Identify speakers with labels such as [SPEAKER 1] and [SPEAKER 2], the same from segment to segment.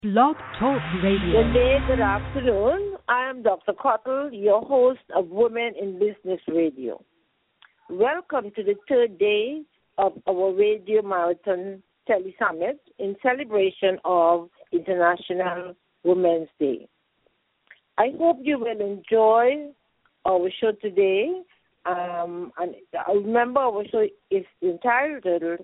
[SPEAKER 1] Blog Talk
[SPEAKER 2] Good
[SPEAKER 1] Radio.
[SPEAKER 2] day, good afternoon. I am Dr. Cottle, your host of Women in Business Radio. Welcome to the third day of our Radio Marathon Telesummit in celebration of International Women's Day. I hope you will enjoy our show today. And remember, our show is entitled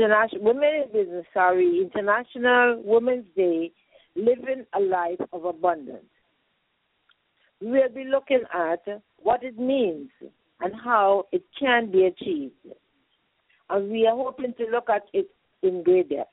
[SPEAKER 2] International Women's Day, Living a Life of Abundance. We will be looking at what it means and how it can be achieved. And we are hoping to look at it in great depth.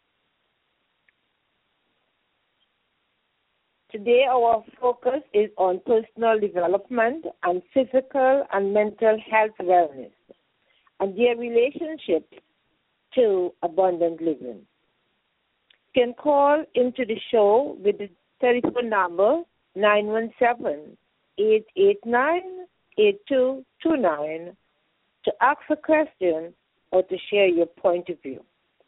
[SPEAKER 2] Today, our focus is on personal development and physical and mental health wellness and their relationship to abundant living. You can call into the show with the telephone number 917-889-8229 to ask a question or to share your point of view.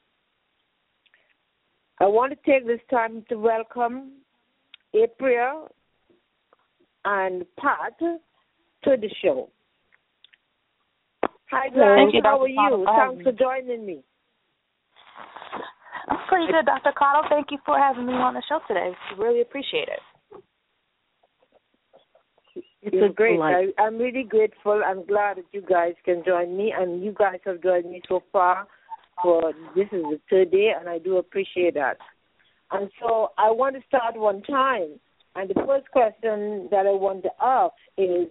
[SPEAKER 2] I want to take this time to welcome April and Pat to the show. Hi, guys. How are you? Thanks for joining me.
[SPEAKER 3] I'm pretty good, Dr. Cottle. Thank you for having me on the show today. Really appreciate it.
[SPEAKER 2] It's great. I'm really grateful. I'm glad that you guys can join me, and you guys have joined me so far. This is the third day, and I do appreciate that. And so I want to start one time. And the first question that I want to ask is,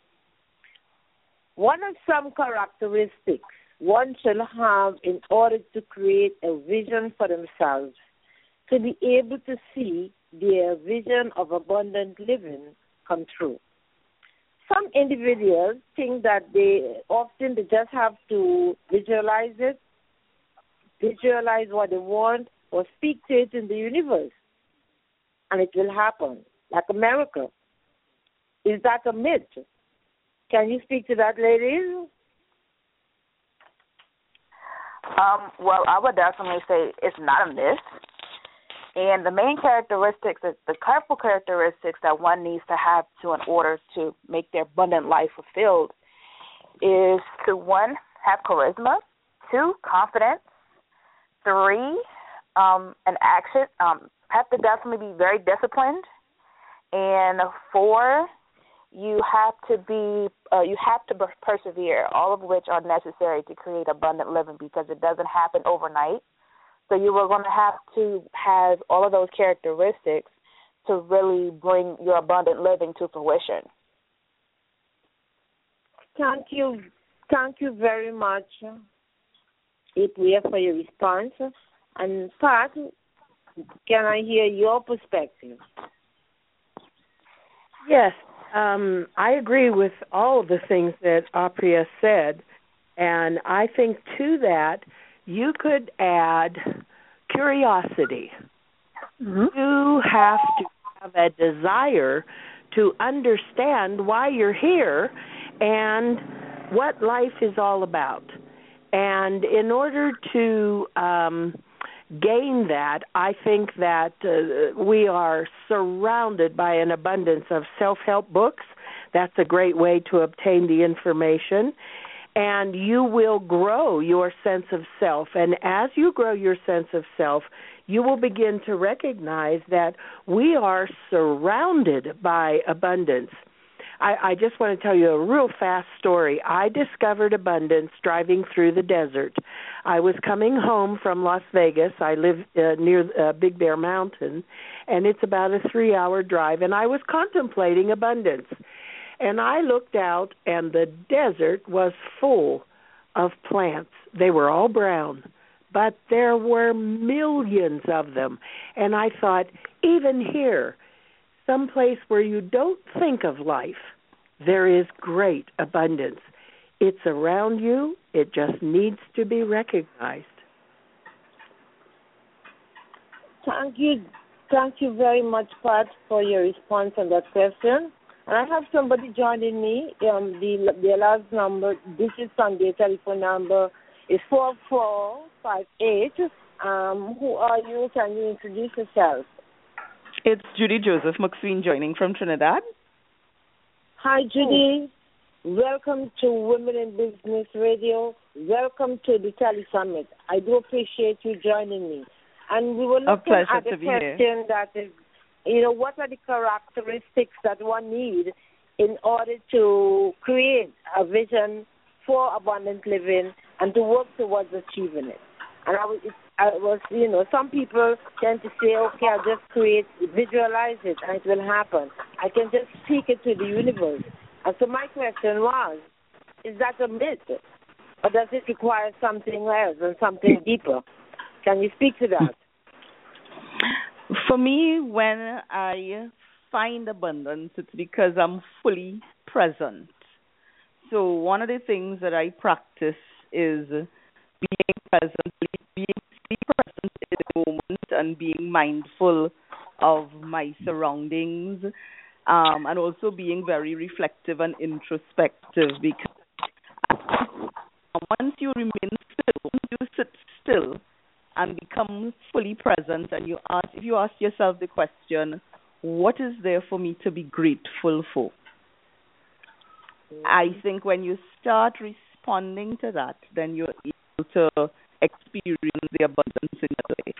[SPEAKER 2] what are some characteristics one should have in order to create a vision for themselves to be able to see their vision of abundant living come true? Some individuals think that they just have to visualize it, visualize what they want, or speak to it in the universe, and it will happen, like America. Is that a myth? Can you speak to that, ladies?
[SPEAKER 3] Well, I would definitely say it's not a myth. And the main characteristics, the couple characteristics that one needs to have in order to make their abundant life fulfilled is to, 1, have charisma, 2, confidence, 3, an action, have to definitely be very disciplined, and 4, you have to persevere, all of which are necessary to create abundant living because it doesn't happen overnight. So you are going to have all of those characteristics to really bring your abundant living to fruition.
[SPEAKER 2] Thank you very much, April, for your response. And Pat, can I hear your perspective?
[SPEAKER 4] Yes, I agree with all of the things that Apria said, and I think to that you could add curiosity. Mm-hmm. You have to have a desire to understand why you're here and what life is all about. And in order to gain that, I think that we are surrounded by an abundance of self-help books. That's a great way to obtain the information. And you will grow your sense of self. And as you grow your sense of self, you will begin to recognize that we are surrounded by abundance. I just want to tell you a real fast story. I discovered abundance driving through the desert. I was coming home from Las Vegas. I live near Big Bear Mountain, and it's about a 3-hour drive, and I was contemplating abundance. And I looked out, and the desert was full of plants. They were all brown, but there were millions of them. And I thought, even here, someplace where you don't think of life, there is great abundance. It's around you. It just needs to be recognized.
[SPEAKER 2] Thank you very much, Pat, for your response on that question. And I have somebody joining me. The last number, this is Sunday telephone number, is 4458. Who are you? Can you introduce yourself?
[SPEAKER 1] It's Judy Joseph McSween joining from Trinidad.
[SPEAKER 2] Hi, Judy. Welcome to Women in Business Radio. Welcome to the Tele Summit. I do appreciate you joining me. And we were looking at a question that is, what are the characteristics that one needs in order to create a vision for abundant living and to work towards achieving it. And some people tend to say, okay, I'll just visualize it, and it will happen. I can just speak it to the universe. And so my question was, is that a myth? Or does it require something else and something deeper? Can you speak to that?
[SPEAKER 1] For me, when I find abundance, it's because I'm fully present. So one of the things that I practice is being present, being present in the moment and being mindful of my surroundings, and also being very reflective and introspective, because once you remain still, once you sit still and become fully present, and if you ask yourself the question, what is there for me to be grateful for? I think when you start responding to that, then you're able to experience the abundance in your life.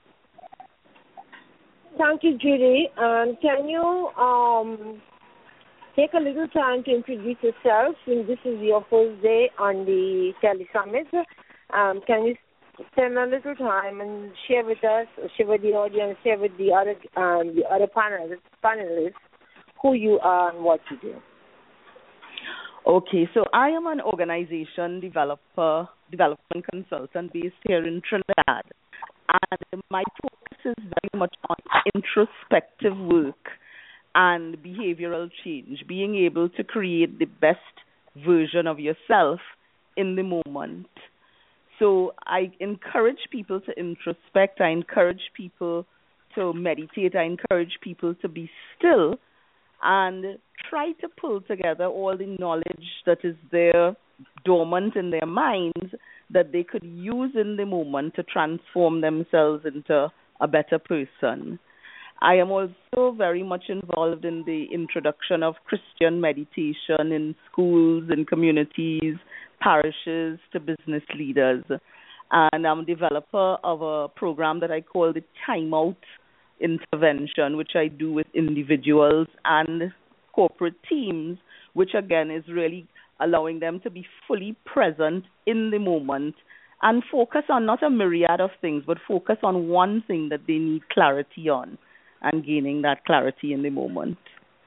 [SPEAKER 2] Thank you, Judy. Can you take a little time to introduce yourself, since this is your first day on the Tele Summit? Can you spend a little time and share with us, share with the audience, share with the other panelists who you are and what you do?
[SPEAKER 1] Okay, so I am an organization development consultant based here in Trinidad, and my focus is very much on introspective work and behavioral change, being able to create the best version of yourself in the moment. So I encourage people to introspect, I encourage people to meditate, I encourage people to be still and try to pull together all the knowledge that is there dormant in their minds that they could use in the moment to transform themselves into a better person. I am also very much involved in the introduction of Christian meditation in schools, in communities, parishes, to business leaders. And I'm a developer of a program that I call the Time Out Intervention, which I do with individuals and corporate teams, which again is really allowing them to be fully present in the moment and focus on not a myriad of things, but focus on one thing that they need clarity on and gaining that clarity in the moment.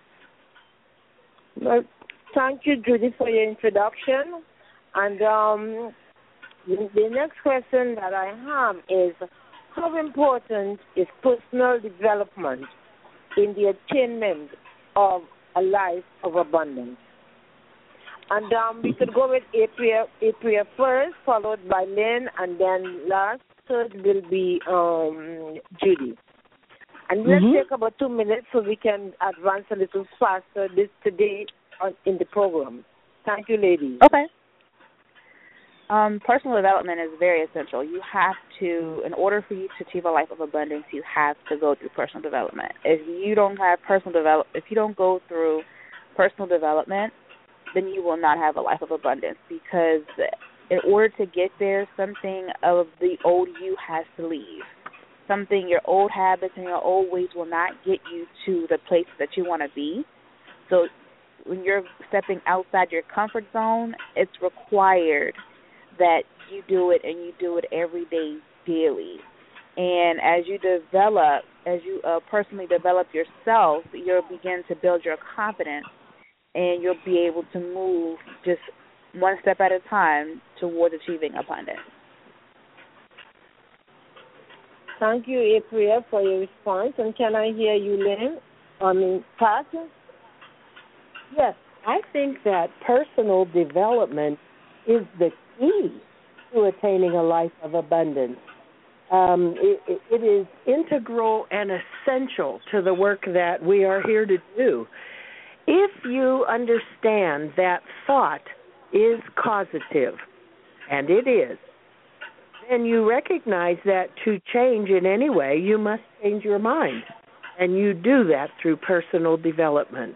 [SPEAKER 2] Well, thank you, Judy, for your introduction. And the next question that I have is, how important is personal development in the attainment of a life of abundance? And we could go with April first, followed by Lynn, and then third will be Judy. And let's take about 2 minutes so we can advance a little faster today in the program. Thank you, ladies.
[SPEAKER 3] Okay. Personal development is very essential. You have to, in order for you to achieve a life of abundance, you have to go through personal development. If you don't go through personal development, then you will not have a life of abundance, because in order to get there, something of the old you has to leave. Your old habits and your old ways will not get you to the place that you want to be. So when you're stepping outside your comfort zone, it's required that you do it, and you do it every day, daily. And as you personally develop yourself, you'll begin to build your confidence, and you'll be able to move just one step at a time towards achieving abundance.
[SPEAKER 2] Thank you, April, for your response. And can I hear you, Lynn? Pat?
[SPEAKER 4] Yes, I think that personal development is the key to attaining a life of abundance. It is integral and essential to the work that we are here to do. If you understand that thought is causative, and it is, then you recognize that to change in any way, you must change your mind. And you do that through personal development.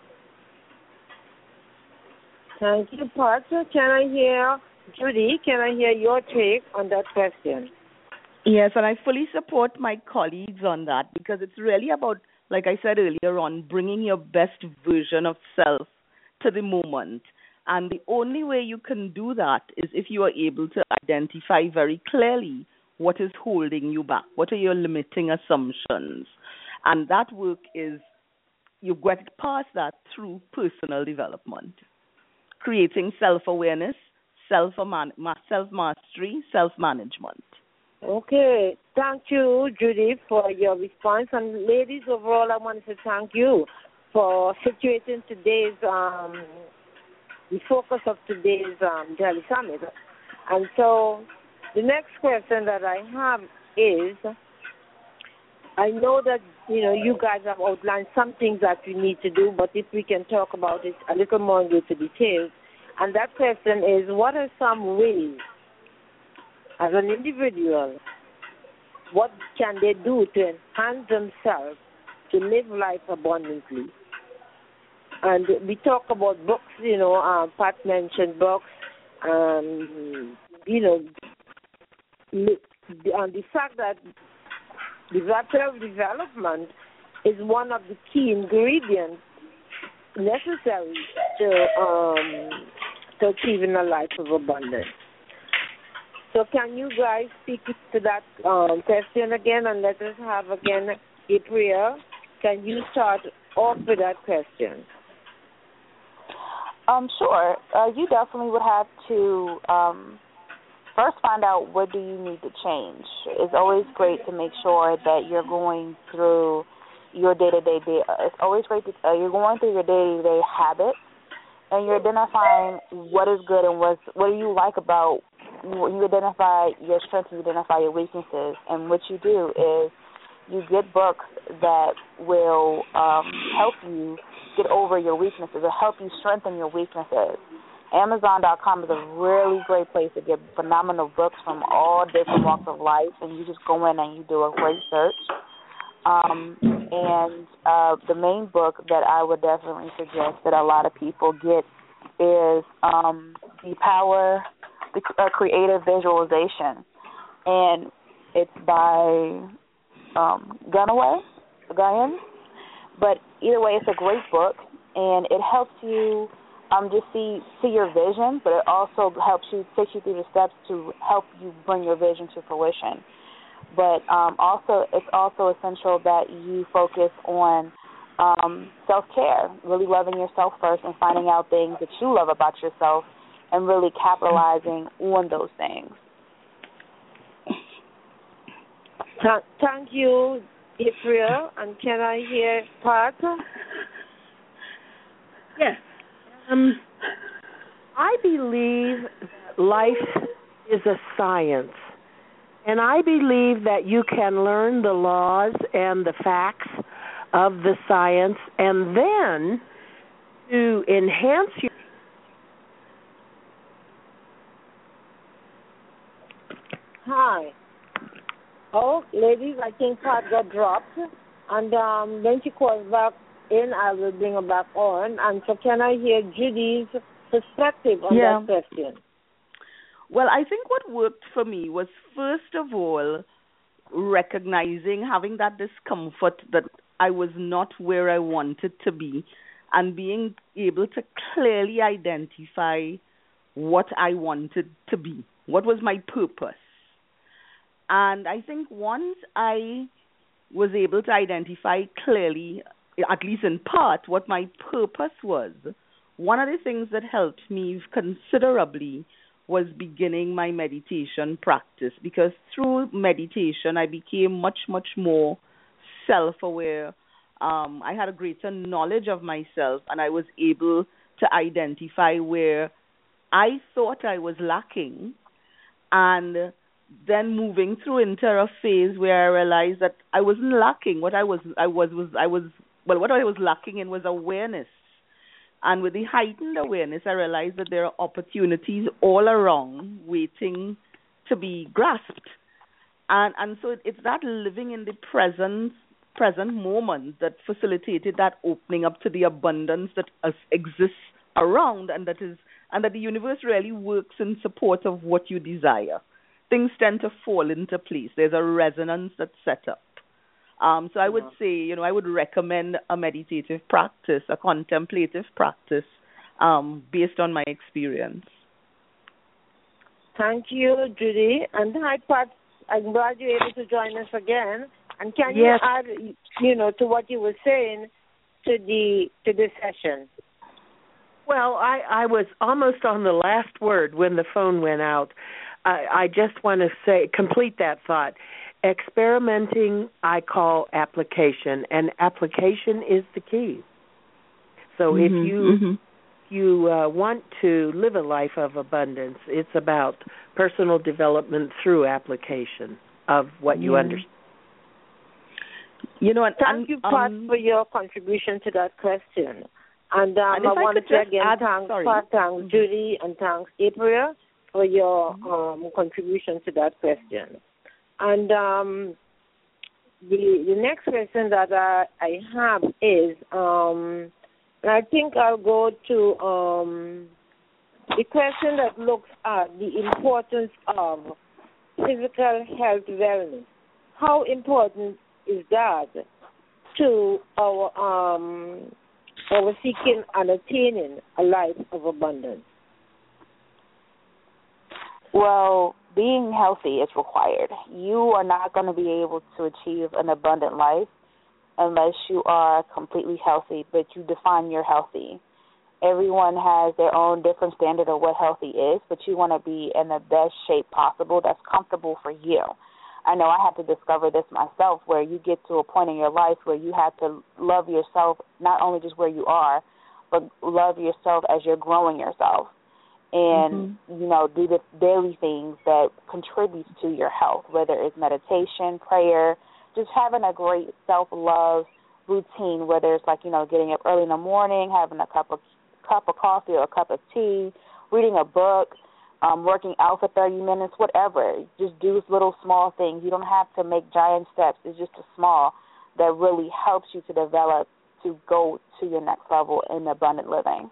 [SPEAKER 2] Thank you, Pastor. Can I hear, Judy, can I hear your take on that question?
[SPEAKER 1] Yes, and I fully support my colleagues on that because it's really about, like I said earlier on, bringing your best version of self to the moment. And the only way you can do that is if you are able to identify very clearly what is holding you back, what are your limiting assumptions. And that work is, you get past that through personal development, creating self-awareness, self-mastery, self-management.
[SPEAKER 2] Okay. Thank you, Judy, for your response. And ladies, overall, I want to say thank you for situating today's, the focus of today's Daily Summit. And so the next question that I have is, I know that, you guys have outlined some things that you need to do, but if we can talk about it a little more and go to details. And that question is, what are some ways, as an individual, what can they do to enhance themselves to live life abundantly? And we talk about books, Pat mentioned books, and the fact that self-development is one of the key ingredients necessary to achieving a life of abundance. So can you guys speak to that question again, and let us have again a prayer? Can you start off with that question?
[SPEAKER 3] Sure. You definitely would have to first find out what do you need to change. It's always great to make sure that you're going through your day-to-day. It's always great that you're going through your day-to-day habits, and you're identifying what is good and what do you like about. You identify your strengths, you identify your weaknesses, and what you do is you get books that will help you get over your weaknesses or help you strengthen your weaknesses. Amazon.com is a really great place to get phenomenal books from all different walks of life, and you just go in and you do a great search. The main book that I would definitely suggest that a lot of people get is The Power, the Creative Visualization, and it's by Guyan. But either way, it's a great book, and it helps you just see your vision, but it also takes you through the steps to help you bring your vision to fruition. But it's also essential that you focus on self-care, really loving yourself first and finding out things that you love about yourself and really capitalizing on those things.
[SPEAKER 2] Thank you, April. And can I hear Pat?
[SPEAKER 4] Yes. I believe that life is a science, and I believe that you can learn the laws and the facts of the science, and then to enhance your...
[SPEAKER 2] Hi. Oh, ladies, I think Pat got dropped, and when she calls back in, I will bring her back on. And so can I hear Judy's perspective on that question?
[SPEAKER 1] Well, I think what worked for me was, first of all, recognizing, having that discomfort that I was not where I wanted to be, and being able to clearly identify what I wanted to be, what was my purpose. And I think once I was able to identify clearly, at least in part, what my purpose was, one of the things that helped me considerably was beginning my meditation practice, because through meditation I became much, much more self-aware. I had a greater knowledge of myself, and I was able to identify where I thought I was lacking, and then moving through into a phase where I realized that I wasn't lacking. What I was lacking in was awareness. And with the heightened awareness, I realized that there are opportunities all around waiting to be grasped. And so it's that living in the present present moment that facilitated that opening up to the abundance that exists around, and that the universe really works in support of what you desire. Things tend to fall into place. There's a resonance that's set up. So I would say, I would recommend a meditative practice, a contemplative practice, based on my experience.
[SPEAKER 2] Thank you, Judy. And hi, Pat. I'm glad you're able to join us again. And can
[SPEAKER 4] Yes.
[SPEAKER 2] you add, to what you were saying to the session?
[SPEAKER 4] Well, I was almost on the last word when the phone went out. I just want to complete that thought. Experimenting, I call application, and application is the key. So if you want to live a life of abundance, it's about personal development through application of what you understand.
[SPEAKER 2] Thank you, Pat, for your contribution to that question. And I want to again thank Pat, thanks Judy, and thanks April for your contribution to that question. And the next question that I have is, I think I'll go to the question that looks at the importance of physical health wellness. How important is that to our seeking and attaining a life of abundance?
[SPEAKER 3] Well, being healthy is required. You are not going to be able to achieve an abundant life unless you are completely healthy, but you define your healthy. Everyone has their own different standard of what healthy is, but you want to be in the best shape possible that's comfortable for you. I know I had to discover this myself, where you get to a point in your life where you have to love yourself, not only just where you are, but love yourself as you're growing yourself. And, do the daily things that contribute to your health, whether it's meditation, prayer, just having a great self-love routine, whether it's like, getting up early in the morning, having a cup of coffee or a cup of tea, reading a book, working out for 30 minutes, whatever. Just do little small things. You don't have to make giant steps. It's just a small that really helps you to develop to go to your next level in abundant living.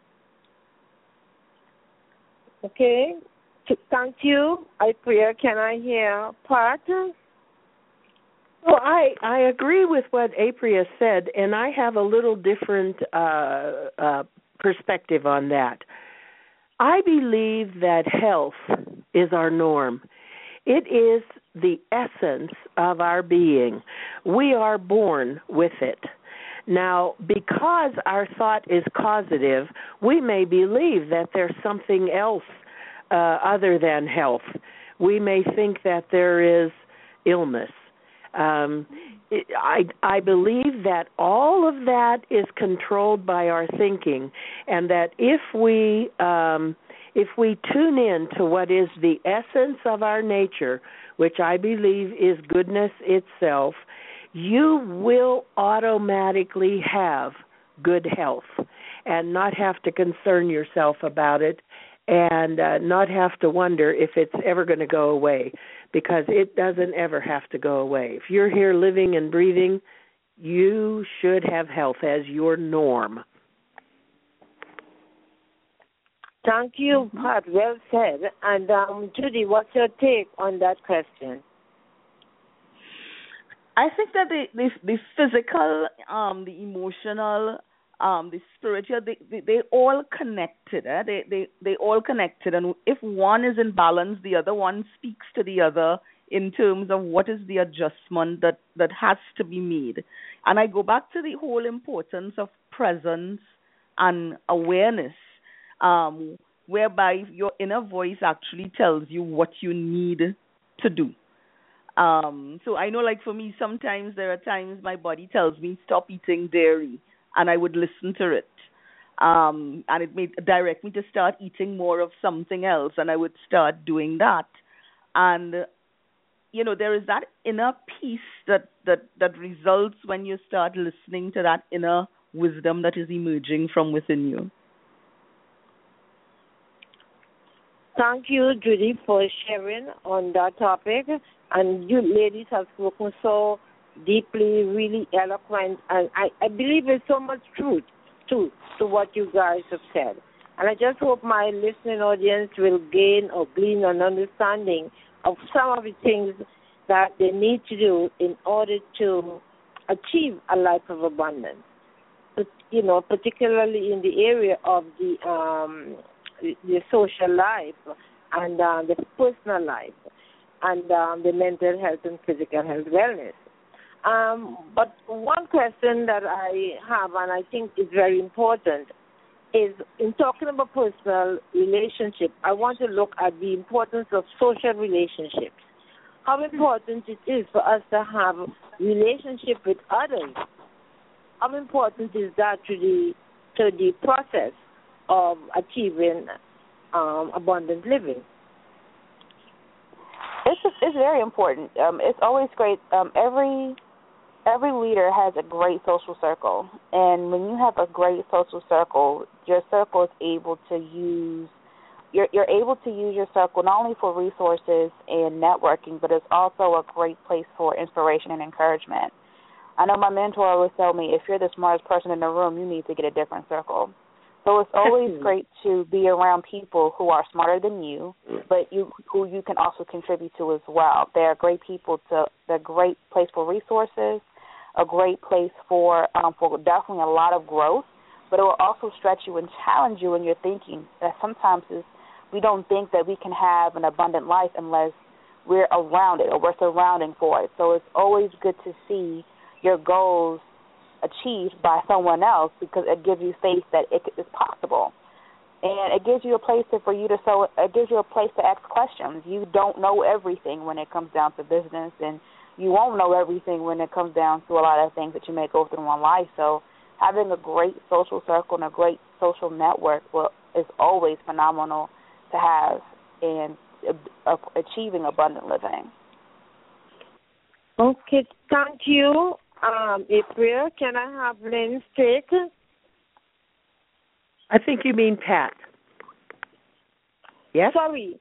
[SPEAKER 2] Okay. Thank you. Can I hear Pat?
[SPEAKER 4] Well, I agree with what Apria said, and I have a little different perspective on that. I believe that health is our norm. It is the essence of our being. We are born with it. Now, because our thought is causative, we may believe that there's something else other than health. We may think that there is illness. I believe that all of that is controlled by our thinking, and that if we tune in to what is the essence of our nature, which I believe is goodness itself, you will automatically have good health and not have to concern yourself about it, and not have to wonder if it's ever going to go away, because it doesn't ever have to go away. If you're here living and breathing, you should have health as your norm.
[SPEAKER 2] Thank you, Pat. Well said. And Judy, what's your take on that question?
[SPEAKER 1] I think that the physical, the emotional, the spiritual, they all connected. They all connected, and if one is in balance, the other one speaks to the other in terms of what is the adjustment that has to be made. And I go back to the whole importance of presence and awareness, whereby your inner voice actually tells you what you need to do. So I know, like for me, sometimes there are times my body tells me stop eating dairy, and I would listen to it. And it may direct me to start eating more of something else, and I would start doing that. And, there is that inner peace that results when you start listening to that inner wisdom that is emerging from within you.
[SPEAKER 2] Thank you, Judy, for sharing on that topic. And you ladies have spoken so deeply, really eloquent, and I believe there's so much truth to what you guys have said. And I just hope my listening audience will gain or glean an understanding of some of the things that they need to do in order to achieve a life of abundance. But, particularly in the area of the social life and the personal life and the mental health and physical health wellness. But one question that I have, and I think is very important, is in talking about personal relationship, I want to look at the importance of social relationships. How important it is for us to have relationship with others. How important is that to the process of achieving abundant living?
[SPEAKER 3] It's very important. It's always great. Every leader has a great social circle, and when you have a great social circle, your circle is able to use. You're able to use your circle not only for resources and networking, but it's also a great place for inspiration and encouragement. I know my mentor would tell me, if you're the smartest person in the room, you need to get a different circle. So it's always great to be around people who are smarter than you, but who you can also contribute to as well. They're a great they're a great place for resources, a great place for definitely a lot of growth, but it will also stretch you and challenge you in your thinking. That sometimes we don't think that we can have an abundant life unless we're around it or we're surrounding for it. So it's always good to see your goals achieved by someone else, because it gives you faith that it's possible, and it gives you a place it gives you a place to ask questions. You don't know everything when it comes down to business, and you won't know everything when it comes down to a lot of things that you may go through in life. So having a great social circle and a great social network is always phenomenal to have in achieving abundant living.
[SPEAKER 2] Okay, thank you. April, can I have Lynn's take?
[SPEAKER 4] I think you mean Pat. Yes?
[SPEAKER 2] Sorry.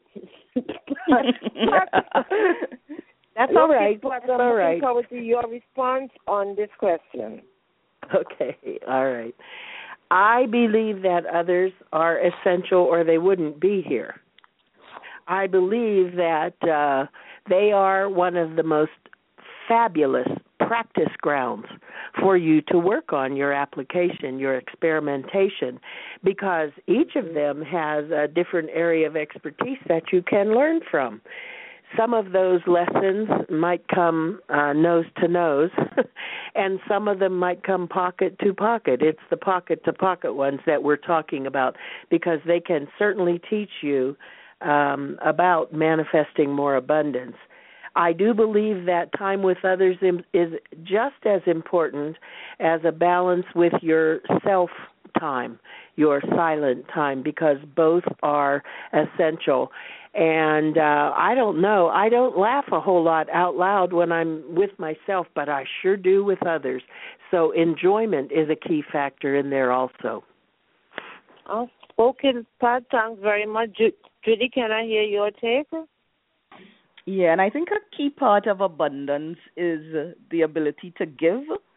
[SPEAKER 4] That's all right.
[SPEAKER 2] That's all right. I'm looking forward to your response on this question.
[SPEAKER 4] Okay, all right. I believe that others are essential or they wouldn't be here. I believe that they are one of the most fabulous practice grounds for you to work on your application, your experimentation, because each of them has a different area of expertise that you can learn from. Some of those lessons might come nose to nose, and some of them might come pocket to pocket. It's the pocket to pocket ones that we're talking about, because they can certainly teach you about manifesting more abundance. I do believe that time with others is just as important as a balance with your self-time, your silent time, because both are essential. And I don't know, I don't laugh a whole lot out loud when I'm with myself, but I sure do with others. So enjoyment is a key factor in there also.
[SPEAKER 2] Oh, okay, Pat, thanks very much. Judy, can I hear your take?
[SPEAKER 1] Yeah, and I think a key part of abundance is the ability to give,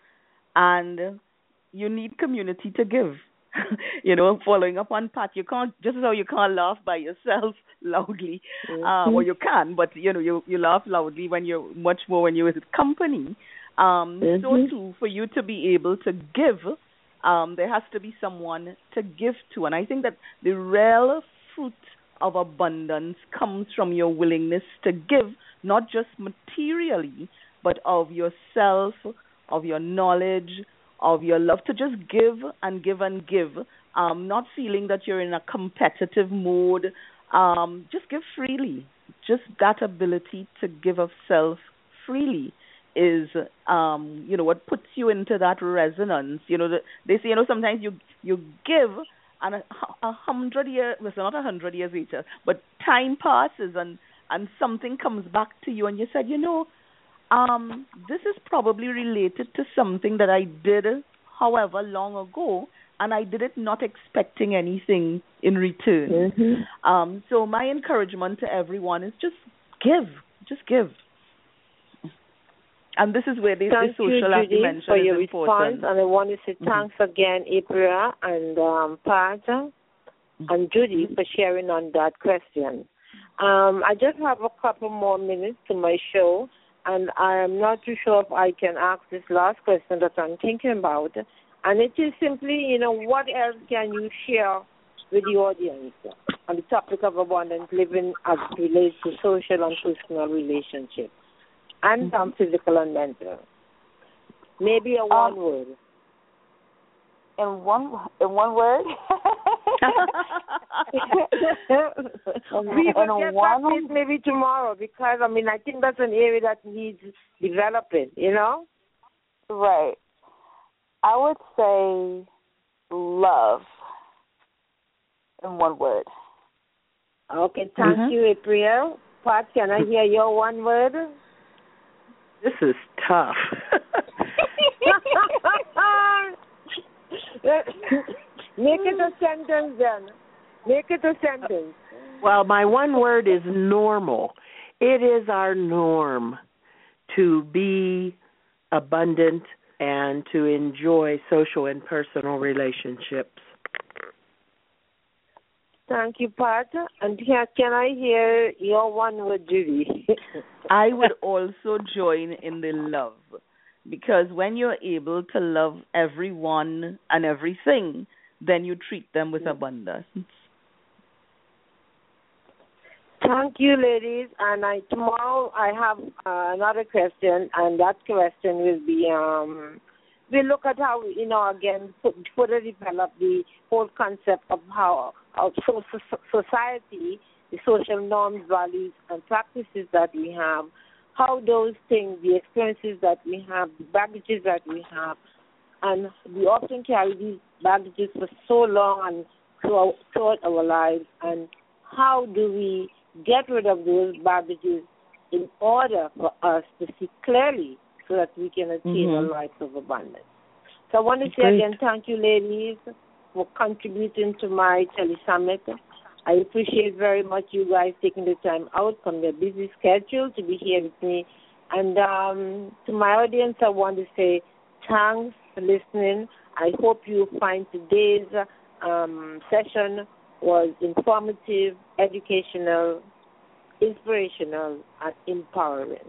[SPEAKER 1] and you need community to give. Following up on Pat, you can't laugh by yourself loudly, or you can, but you laugh loudly when you're with company. So too, for you to be able to give, there has to be someone to give to, and I think that the real fruit of abundance comes from your willingness to give, not just materially, but of yourself, of your knowledge, of your love, to just give and give and give, not feeling that you're in a competitive mode. Just give freely. Just that ability to give of self freely is, what puts you into that resonance. They say, sometimes you give, and 100 years, well, not 100 years later, but time passes and something comes back to you, and you said, this is probably related to something that I did however long ago, and I did it not expecting anything in return. Mm-hmm. So my encouragement to everyone is just give. Just give. And this is where the
[SPEAKER 2] Thank you,
[SPEAKER 1] social
[SPEAKER 2] Judy,
[SPEAKER 1] dimension
[SPEAKER 2] for your
[SPEAKER 1] is important.
[SPEAKER 2] response. And I want to say thanks again, April and Pat and Judy for sharing on that question. I just have a couple more minutes to my show, and I'm not too sure if I can ask this last question that I'm thinking about. And it is simply, what else can you share with the audience on the topic of abundant living as it relates to social and personal relationships and physical and mental? Maybe a one word.
[SPEAKER 3] In one word?
[SPEAKER 2] We will get back to it maybe tomorrow because, I think that's an area that needs developing,
[SPEAKER 3] Right. I would say love in one word.
[SPEAKER 2] Okay, thank you, April. Pat, can I hear your one word?
[SPEAKER 4] This is tough.
[SPEAKER 2] Make it a sentence then. Make it a sentence.
[SPEAKER 4] Well, my one word is normal. It is our norm to be abundant and to enjoy social and personal relationships.
[SPEAKER 2] Thank you, Pat. And can I hear your one word, Judy?
[SPEAKER 1] I would also join in the love, because when you're able to love everyone and everything, then you treat them with abundance.
[SPEAKER 2] Thank you, ladies. And tomorrow I have another question, and that question will be, we'll look at how, again, further develop the whole concept of how society, the social norms, values, and practices that we have, how those things, the experiences that we have, the baggages that we have, and we often carry these baggages for so long and throughout our lives, and how do we get rid of those baggages in order for us to see clearly so that we can attain a life of abundance. So I want to say again, thank you, ladies, for contributing to my telesummit. I appreciate very much you guys taking the time out from your busy schedule to be here with me. And to my audience, I want to say thanks for listening. I hope you find today's session was informative, educational, inspirational, and empowering.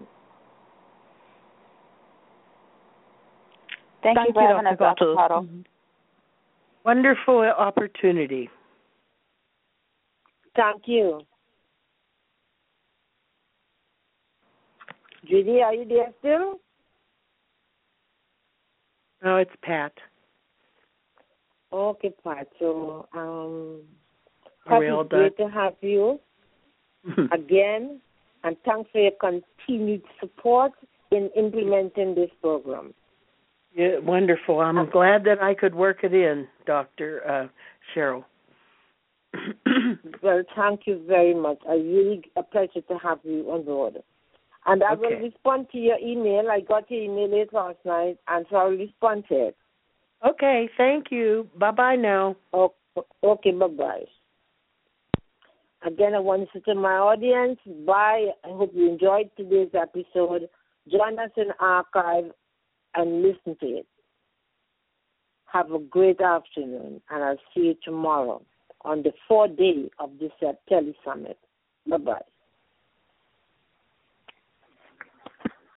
[SPEAKER 3] Thank you for having us, Dr. Cottle.
[SPEAKER 4] Wonderful opportunity.
[SPEAKER 2] Thank you. Judy, are you there still?
[SPEAKER 4] No, it's Pat.
[SPEAKER 2] Okay, Pat. So, it's great to have you again, and thanks for your continued support in implementing this program.
[SPEAKER 4] Yeah, wonderful. I'm glad that I could work it in, Dr. Cheryl.
[SPEAKER 2] Well, thank you very much. Really a pleasure to have you on board. And I will respond to your email. I got your email late last night, and so I'll respond to it.
[SPEAKER 4] Okay, thank you. Bye-bye now.
[SPEAKER 2] Okay, bye-bye. Again, I want to say to my audience, bye. I hope you enjoyed today's episode. Join us in archive and listen to it. Have a great afternoon, and I'll see you tomorrow on the 4th day of this telesummit. Bye-bye.